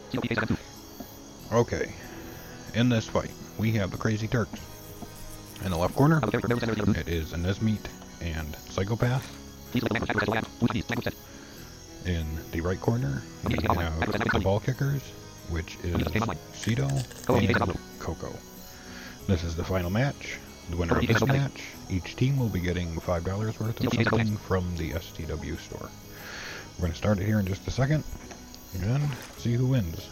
Okay, in this fight, we have the Crazy Turks. In the left corner, it is Anesmeet and Psychopath. In the right corner, we have the Ball Kickers, which is Cedo and Coco. This is the final match. The winner of this match, each team will be getting $5 worth of something from the STW store. We're going to start it here in just a second, and see who wins.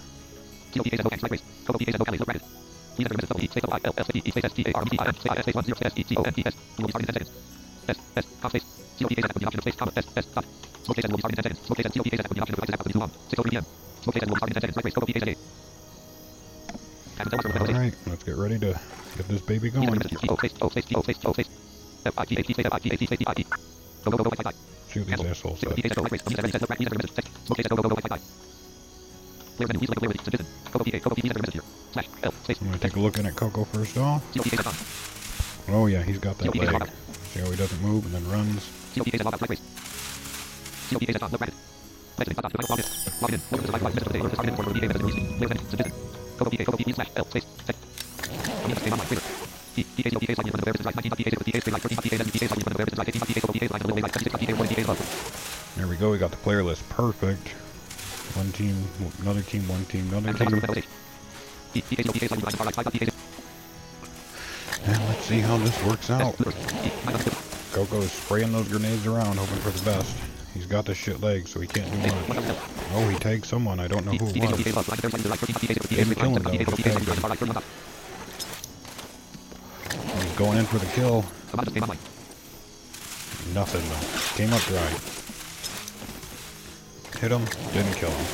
Alright, let's get ready to get this baby going. Shoot these assholes up. I'm gonna take a look in at Coco first off. Oh yeah, he's got that leg. See how he doesn't move and then runs. There we go, we got the player list perfect. One team, another team, one team, another team. And let's see how this works out. Coco's spraying those grenades around, hoping for the best. He's got the shit leg, so he can't do much. Oh, he tagged someone, I don't know who it was. He didn't kill him though, he tagged him. He's going in for the kill. Nothing though. Came up dry. Hit him, didn't kill him.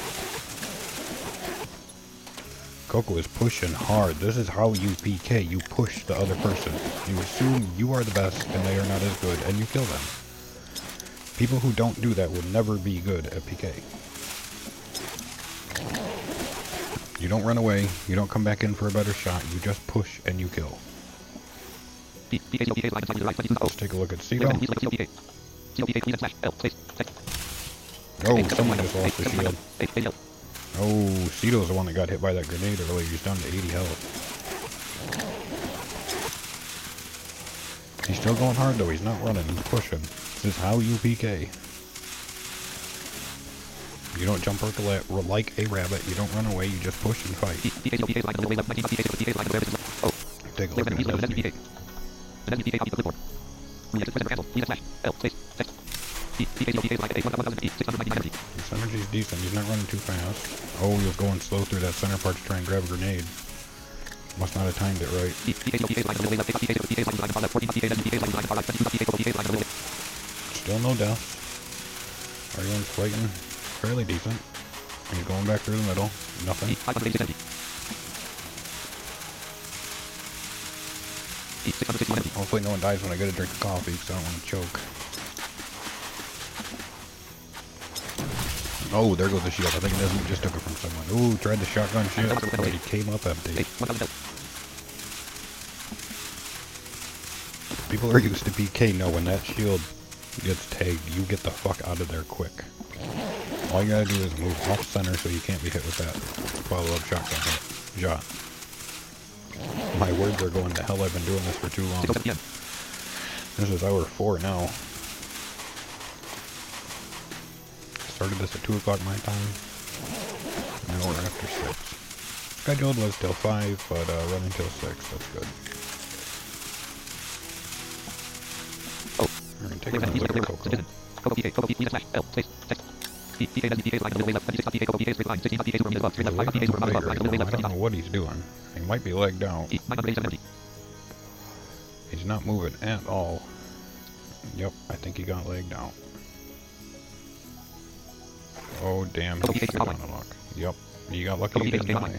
Coco is pushing hard. This is how you PK. You push the other person. You assume you are the best and they are not as good, and you kill them. People who don't do that will never be good at PK. You don't run away. You don't come back in for a better shot. You just push and you kill. Let's take a look at Cedo. Oh, someone just lost the shield. Oh, Cedo's the one that got hit by that grenade earlier. He's down to 80 health. He's still going hard though. He's not running. He's pushing. This is how you PK. You don't jump like a rabbit. You don't run away. You just push and fight. Take a look at this. His energy's decent, he's not running too fast. Oh, he was going slow through that center part to try and grab a grenade. Must not have timed it right. Still no deaths. Everyone's fighting fairly decent. He's going back through the middle. Nothing. Hopefully no one dies when I get a drink of coffee, because I don't want to choke. Oh, there goes the shield. I think Anesmeet just took it from someone. Ooh, tried the shotgun shit, but he came up empty. People are used to PK know when that shield gets tagged, you get the fuck out of there quick. All you gotta do is move off center so you can't be hit with that follow-up shotgun shot. My words are going to hell. I've been doing this for too long. This is hour 4 now. Started this at 2 o'clock my time. Now we're after 6. Scheduled was till 5, but running till 6. That's good. Alright, take another look at Coco. I don't know what he's doing. He might be legged out. He's not moving at all. Yep, I think he got legged out. Oh damn, he should have gotten a luck. Yep, he got lucky he didn't die.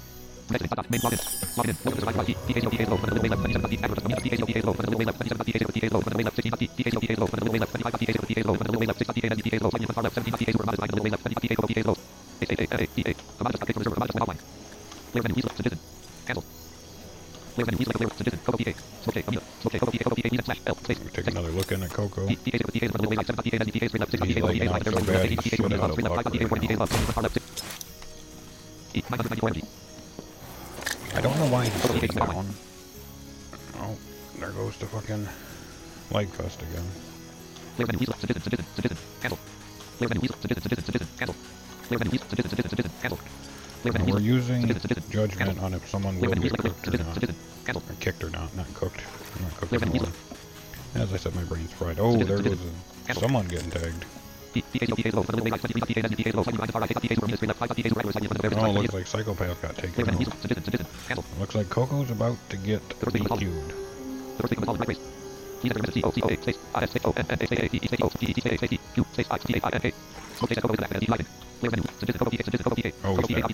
Take another look in at Coco. He's lagging out so bad, he's shit out of luck right now. I don't know why he's sitting down. Oh, there goes the fucking leg fest again. And we're using judgment on if someone will get cooked or not. Or kicked or not cooked. I'm not cooked anymore. As I said, my brain's fried. Oh, there goes someone getting tagged. Oh, looks like Psychopath got taken out. Looks like Coco's about to get DQ'd. Oh, he's dead.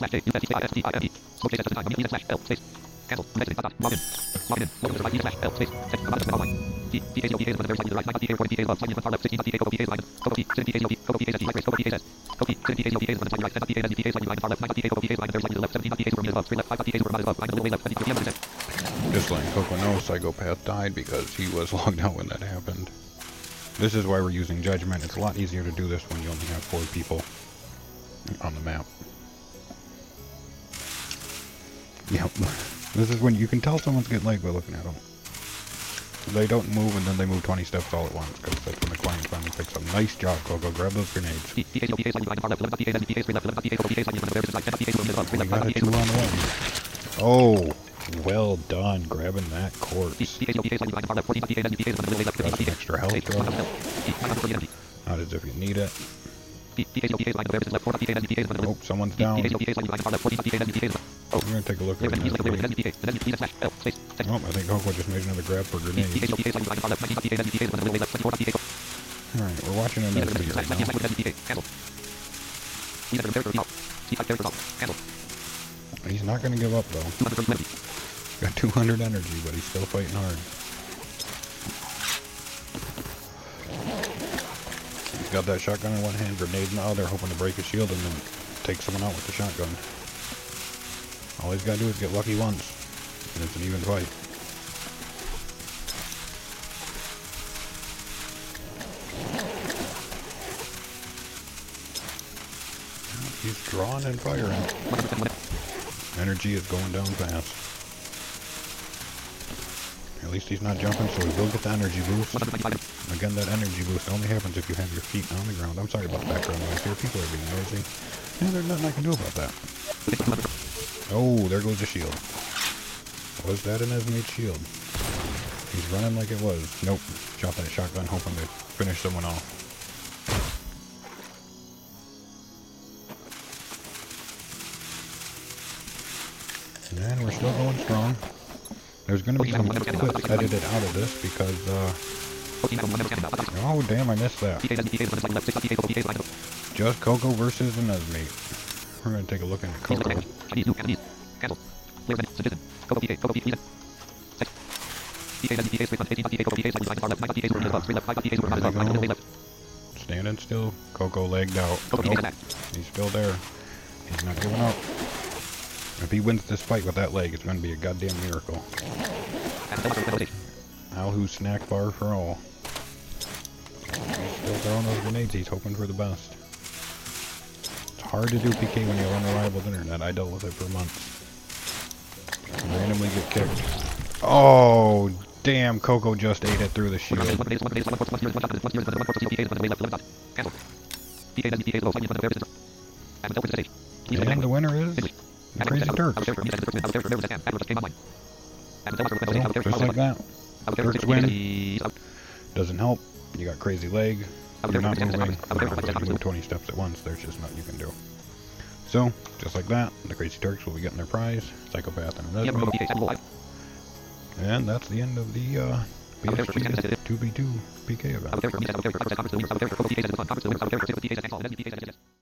Just letting Coco know Psychopath died because he was logged out when that happened. This is why we're using Judgment. It's a lot easier to do this when you only have 4 people on the map. Yep. This is when you can tell someone's getting lagged by looking at them. They don't move and then they move 20 steps all at once, because that's when the client finally picks up. Nice job, Coco. Grab those grenades. We got a 2 on 1. Oh, well done, grabbing that corpse. Got some extra health, bro. Not as if you need it. Oh, someone's down. We're gonna take a look at it. Oh, I think Coco just made another grab for grenades. Alright, we're watching another video right now. He's not gonna give up though. Got 200 energy, but he's still fighting hard. He's got that shotgun in one hand, grenade in the other, hoping to break his shield and then take someone out with the shotgun. All he's gotta do is get lucky once, and it's an even fight. He's drawing and firing. Energy is going down fast. At least he's not jumping, so he will get the energy boost. Again, that energy boost only happens if you have your feet on the ground. I'm sorry about the background noise here. People are being noisy. Yeah, there's nothing I can do about that. Oh, there goes the shield. Was that an Esmate shield? He's running like it was. Nope. Shot that shotgun hoping to finish someone off. And we're still going strong. There's going to be some clips edited out of this because, oh damn, I missed that. Just Coco versus an Esmate. We're going to take a look at Coco. Standing still. Coco legged out. Nope. He's still there. He's not giving up. If he wins this fight with that leg, it's going to be a goddamn miracle. Alhu snack bar for all. He's still throwing those grenades. He's hoping for the best. It's hard to do PK when you have unreliable internet. I dealt with it for months. Randomly get kicked. Oh, damn. Coco just ate it through the shield. And the winner is Crazy Turks. Just like that. Turks win. Doesn't help. You got crazy leg. You're not moving. You move 20 steps at once. There's just nothing you can do. So, just like that, the Crazy Turks will be getting their prize. Psychopath and Esmate. And that's the end of the PSG 2v2 PK event.